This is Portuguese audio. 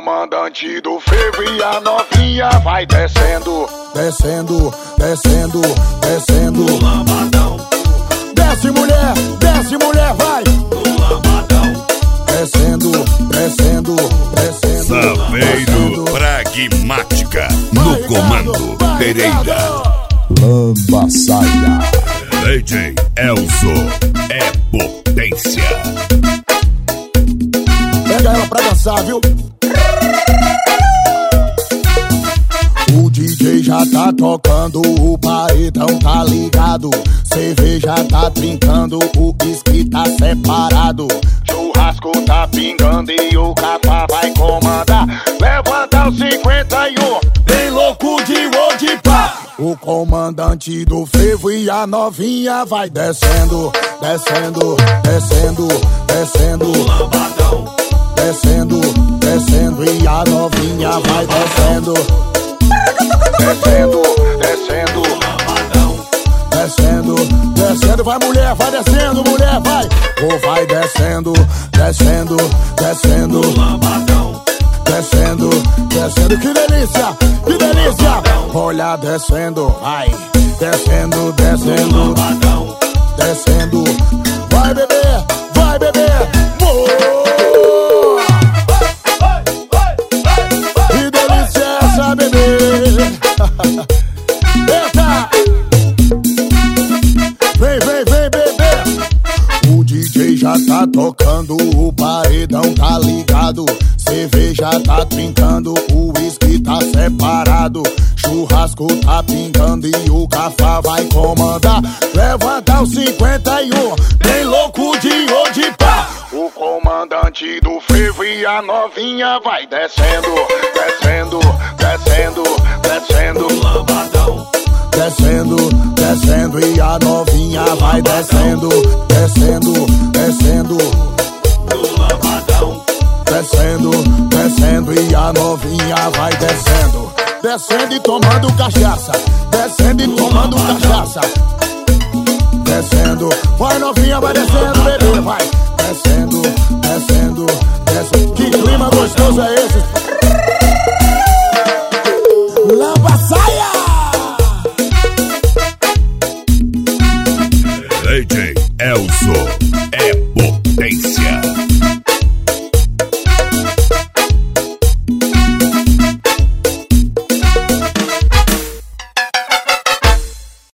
comandante do frevo e a novinha vai descendo. Descendo, descendo, descendo. No lambadão. Desce mulher, vai. No lambadão. Descendo, descendo, descendo. Saveiro Pragmática. No comando, Pereira. Lamba saia. DJ Elzo é potência. Pega ela pra dançar, viu? O DJ já tá tocando, o paredão tá ligado. Cerveja tá trincando, o uísque tá separado. Churrasco tá pingando e o cafá vai comandar. Levanta os 51, Bem louco de hoje, pá. O comandante do frevo e a novinha vai descendo, descendo, descendo, descendo. No lambadão. Descendo, descendo e a novinha vai descendo. descendo, descendo. No lambadão. Descendo, descendo, vai mulher, vai descendo, mulher, vai. Ou vai descendo, descendo, descendo. No lambadão. Descendo, descendo, que delícia, que delícia. Olha, descendo, vai. Descendo, No descendo, lambadão. descendo. Vai beber, vai beber. Que delícia é essa, bebê. Eita. Vem, vem, vem, bebê. O DJ já tá tocando, o paredão tá ligado. Cerveja tá trincando, o uísque tá separado. Churrasco tá pingando e o cafá vai comandar. Levanta os 51, bem louco de hoje, pá. O comandante do frevo e a novinha vai descendo, descendo, descendo, descendo. No lambadão. Descendo, descendo e a novinha vai descendo, descendo, descendo. No lambadão. Descendo, descendo e a novinha vai descendo. Descendo e tomando cachaça. Descendo e tomando cachaça. Descendo, vai novinha, vai descendo, bebê, vai. Descendo, descendo, descendo. Que clima gostoso é esse? Lamba saia! DJ Elzo